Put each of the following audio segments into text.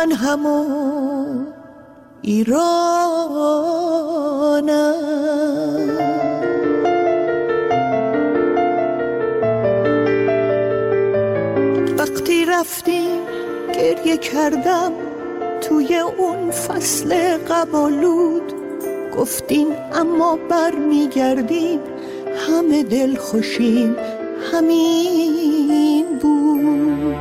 من همون ایرانم. وقتی رفتیم گریه کردم توی اون فصل قبالود، گفتین اما بر میگردیم همه دل خوشیم همین بود.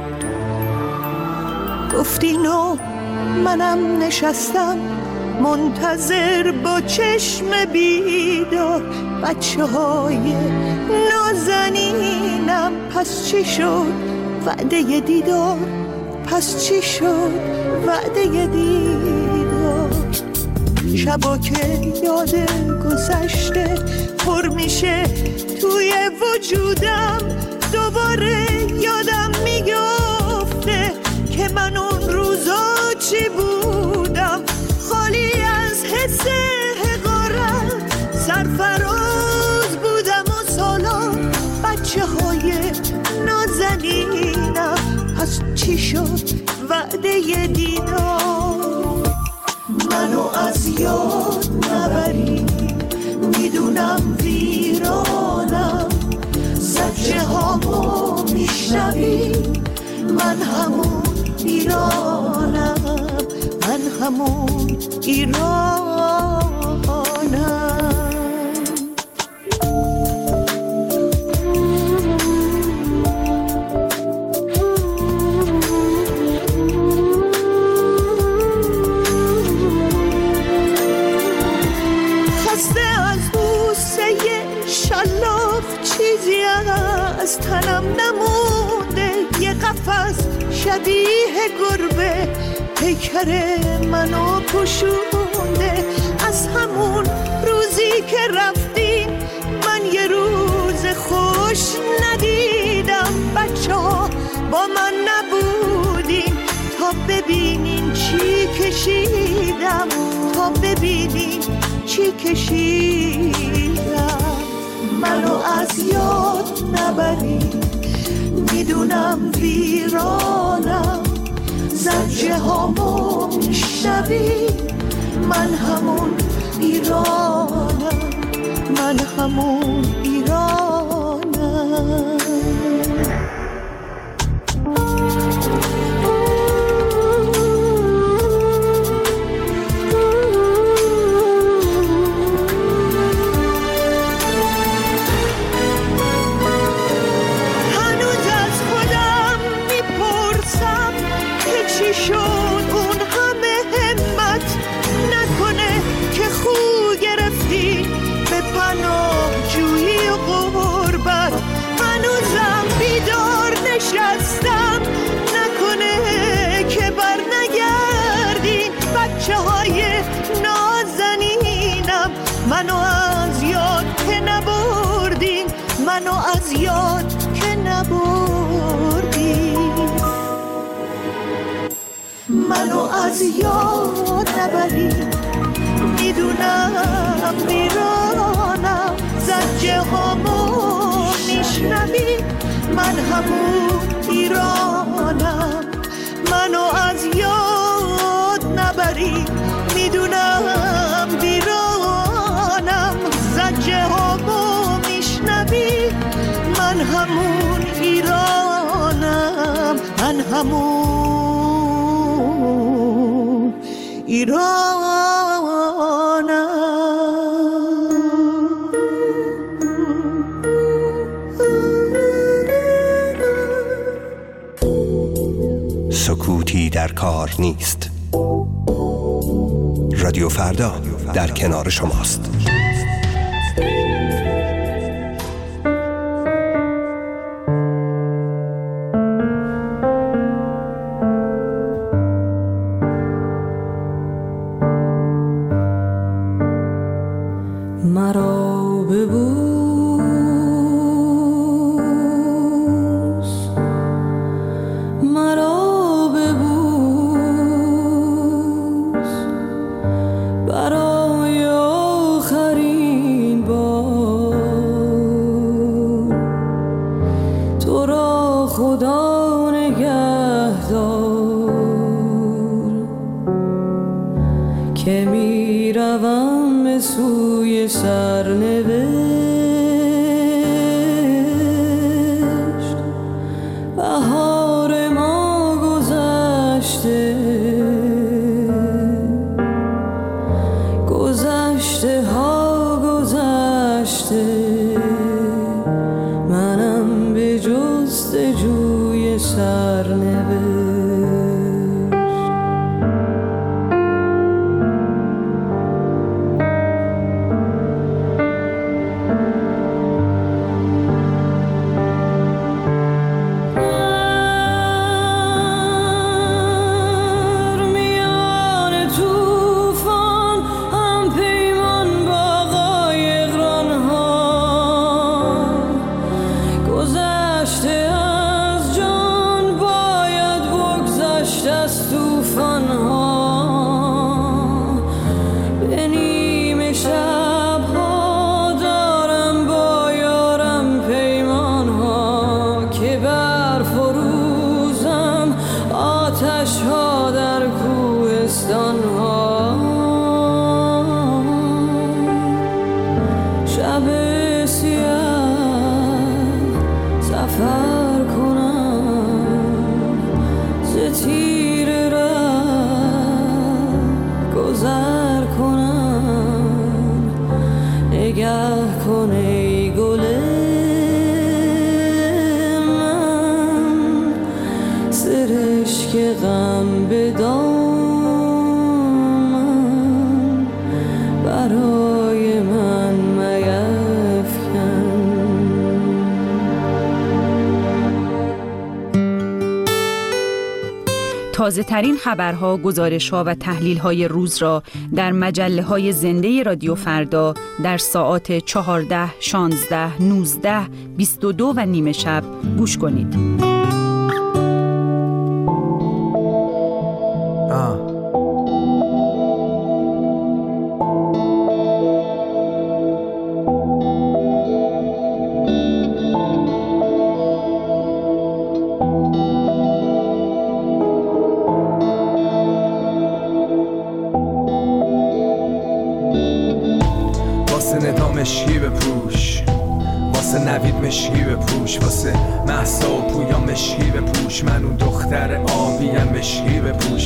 گفتین و منم نشستم منتظر با چشم بیدار، بچه های نازنینم پس چی شد وعده دیدار، پس چی شد وعده دیدار. شبا که یاد گذشته پر میشه توی وجودم، دوباره یادم میگفته که من اون روزا چی بودم، خالی از حس حقارت سرفراز بودم و سالان بچه های نازنینم، پس چی شد وعده دیدار. منو از یاد نبری میدونم ویرانم، زجه هامو میشنوی من همون ایرانم، من همون ایرانم. چیزی از تنم نمونده، یه قفس شبیه گربه پیکر منو پوشونده. از همون روزی که رفتیم من یه روز خوش ندیدم، بچه ها با من نبودین تا ببینین چی کشیدم، تا ببینین چی کشیدم. منو از یاد نبری میدونم ویرانم، زجه هامو میشنوی من همون ایرانم، من همون ایرانم. شد اون همه همت نکنه که خو گرفتی به پناه جویی و غربت. هنوزم بیدار نشستم نکنه که بر نگردین بچه های نازنینم، منو از یاد که نبردین، منو از یاد که نبردین. منو از یاد نبری میدونم ویرانم، زجه هامو میشنوی من همون ایرانم. منو از یاد نبری میدونم ویرانم، زجه هامو میشنوی من همون ایرانم، من همون ایرانم. سکوتی در کار نیست. رادیو فردا در کنار شماست. مرا ببوس، مرا ببوس، برای آخرین بار. تو را خدا نگهدار، که می روم به سوی سرنوشت. بهار ما گذشته، گذشته ها گذشته، منم به جستجوی سرنوشت. تازه ترین خبرها، گزارش‌ها و تحلیل‌های روز را در مجله‌های زنده رادیو فردا در ساعات 14، 16، 19، 22 و نیمه شب گوش کنید. مشکی بپوش، واسه نوید مشکی بپوش، واسه مهسا و پویا مشکی بپوش، من اون دختر آبیم مشکی بپوش،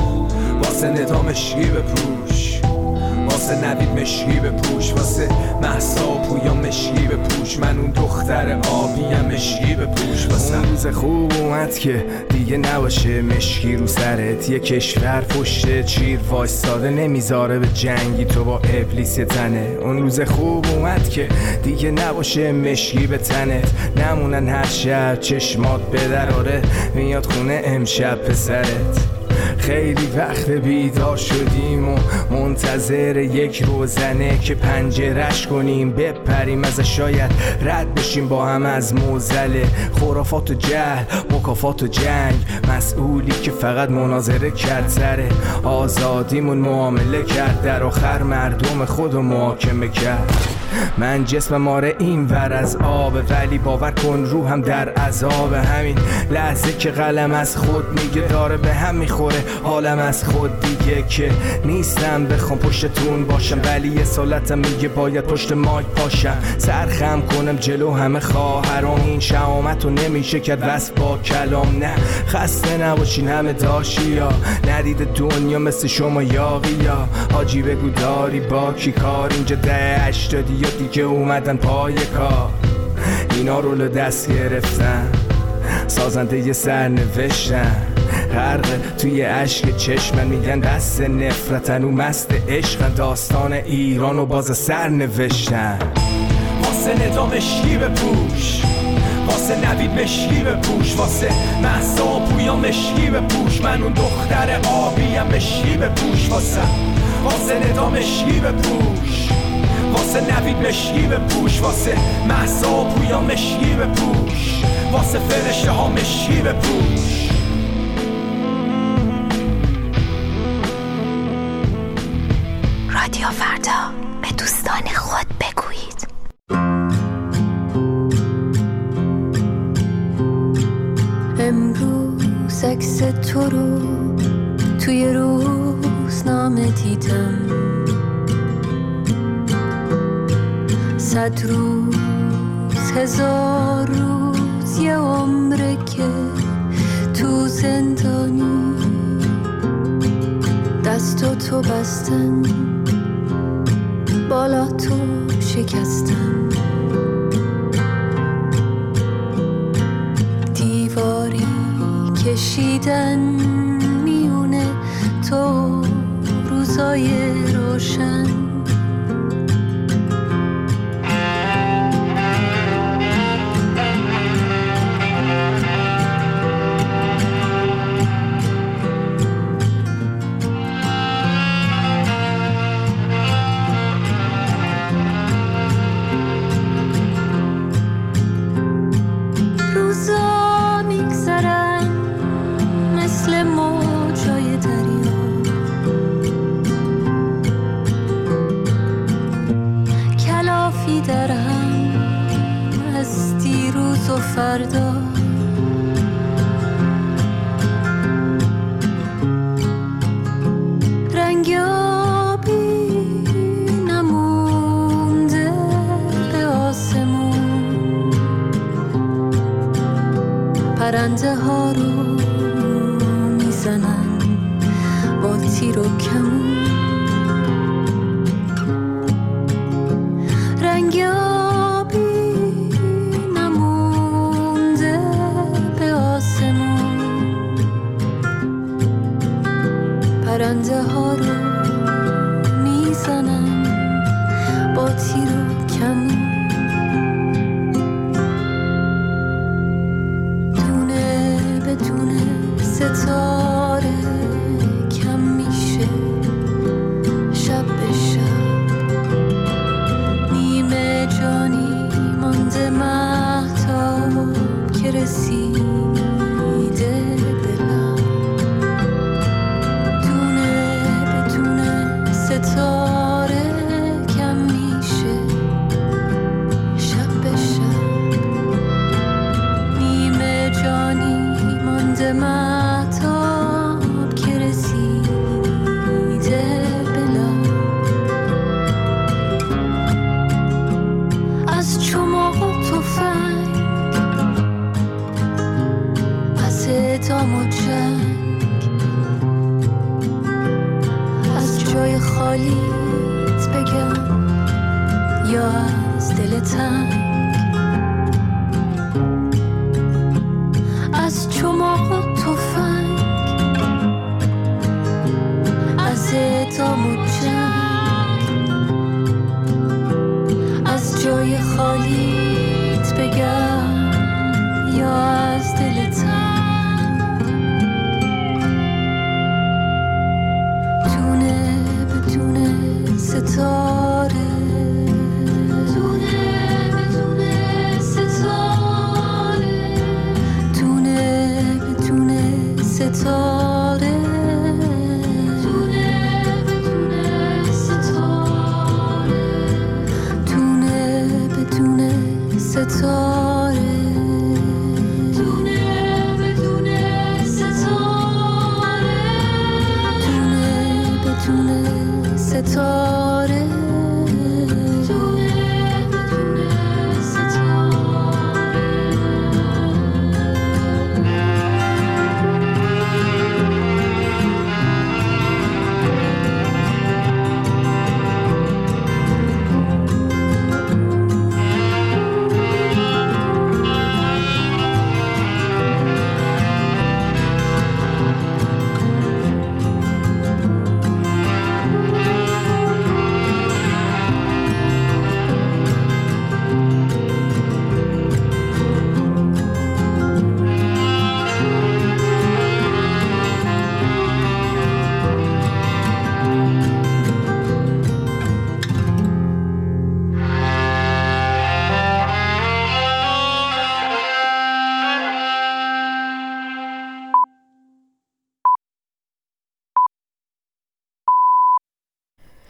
واسه ندا مشکی بپوش، واسه نوید مشکی بپوش، واسه مهسا و پویا مشکی بپوش، من اون دختر آبیم مشکی بپوش. اون روز خوب اومد که دیگه نباشه مشکی رو سرت، یه کشور پشت چیر وایستاده نمیذاره به جنگی تو با ابلیس تنه. اون روز خوب اومد که دیگه نباشه مشکی به تنت، نمونن هر شب چشمات به دراره میاد خونه امشب پسرت. خیلی وقت بیدار شدیم و منتظر یک روزنه که پنجرش کنیم بپریم ازش، شاید رد بشیم با هم از معضل خرافات و جهل، مکافات و جنگ. مسئولی که فقط مناظره کرد سر آزادیمون معامله کرد، در آخر مردم خودو محاکمه کرد. من جسمم آره این ور از آب، ولی باور کن روحم در عذاب. همین لحظه که قلم از خود میگه داره به هم میخوره حالم از خود دیگه، که نیستم بخوام پشتتون باشم، ولی یه سالتم میگه باید پشت مایک پاشم، سرخم کنم جلو همه خواهرام. این شهامت رو نمیشه کرد وصف با کلام. نه خسته نباشین همه داشیا، ندید دنیا مثل شما یاقیا. حاجی بگو داری با کی کار، اینجا 80 یا دیگه اومدن پای کار، اینا رول دست گرفتن، سازنده یه سرنوشتن، غرق توی عشق چشمن، میگن دست نفرتن و مست عشقن، داستان ایران و باز سرنوشتن. واسه ندا مشکی بپوش، واسه نوید مشکی بپوش، واسه مهسا و پویا مشکی بپوش، من اون دختر آبیم مشکی بپوش، واسه ندا مشکی بپوش، واسه نوید مشکی بپوش، واسه مهسا و پویا مشکی بپوش، واسه فرشته ها مشکی بپوش. رادیو فردا، به دوستان خود بگویید. امروز عکس تو رو توی روز روزنامه دیدم 100 روز 1000 روز یه عمره که تو زندانی دستو تو بستن بالا تو شکستن دیواری کشیدن میونه تو روزای روشن فردا رنگ آبی نمونده به آسمون پرنده ها رو میزنن با تیر و کمون رنگ پرنده ها رو میزنن با تیر و کمون دونه به دونه ستاره کم میشه شب به شب نیمه جانی مانده مهتاب که رسیده ستاره کم میشه شب به شب نیمه جانی مانده مهتاب که رسیده بلا از چماق و تفنگ از اعدام و جنگ جای خالیت بگم یا از دل تنگ از چماق و تفنگ از اعدام و جنگ از جای خالیت بگم یا از دل تنگ ستاره دونه به دونه ستاره دونه به دونه ستاره دونه به دونه ستاره دونه به دونه ستاره